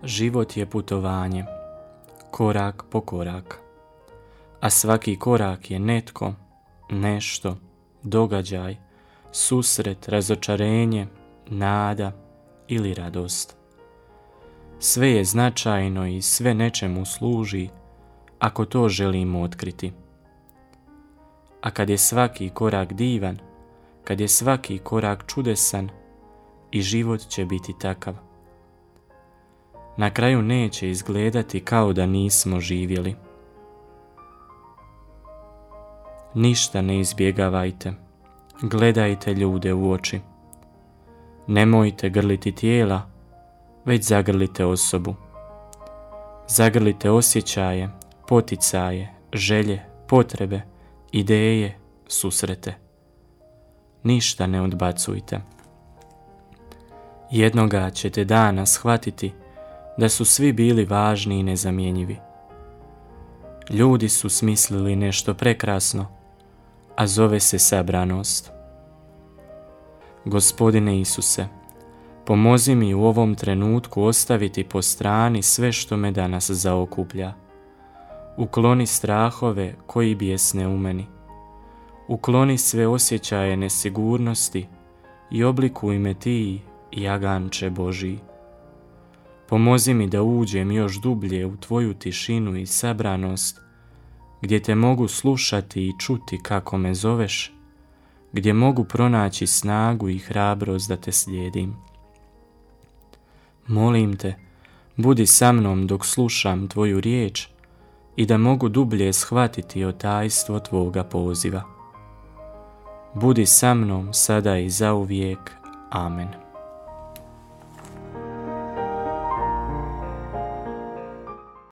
Život je putovanje, korak po korak, a svaki korak je netko, nešto, događaj, susret, razočarenje, nada ili radost. Sve je značajno i sve nečemu služi ako to želimo otkriti. A kad je svaki korak divan, kad je svaki korak čudesan, i život će biti takav. Na kraju neće izgledati kao da nismo živjeli. Ništa ne izbjegavajte, gledajte ljude u oči. Nemojte grliti tijela, već zagrlite osobu. Zagrlite osjećaje, poticaje, želje, potrebe, ideje, susrete. Ništa ne odbacujte. Jednoga ćete dana shvatiti da su svi bili važni i nezamjenjivi. Ljudi su smislili nešto prekrasno, a zove se sabranost. Gospodine Isuse, pomozi mi u ovom trenutku ostaviti po strani sve što me danas zaokuplja. Ukloni strahove koji bijesne u meni. Ukloni sve osjećaje nesigurnosti i oblikuj me ti, jaganče Božji. Pomozi mi da uđem još dublje u tvoju tišinu i sabranost, gdje te mogu slušati i čuti kako me zoveš, gdje mogu pronaći snagu i hrabrost da te slijedim. Molim te, budi sa mnom dok slušam tvoju riječ i da mogu dublje shvatiti o tajstvo tvoga poziva. Budi sa mnom sada i zauvijek. Amen.